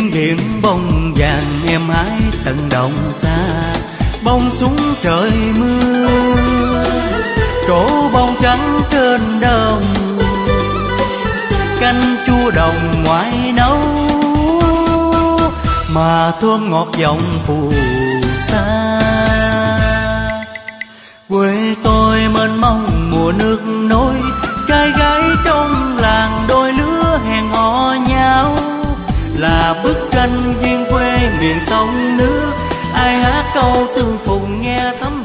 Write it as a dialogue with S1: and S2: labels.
S1: tiếng biển bông vàng em hái tận đồng xa, bông súng trời mưa trổ bông trắng trên đồng, canh chua đồng ngoại nấu mà thơm ngọt giọng phù sa. Quê tôi mênh mông mùa nước nối, trai gái trong làng đôi lứa hẹn hò nhau, là bức tranh duyên quê miền sông nước. Ai hát câu tương phùng nghe thấm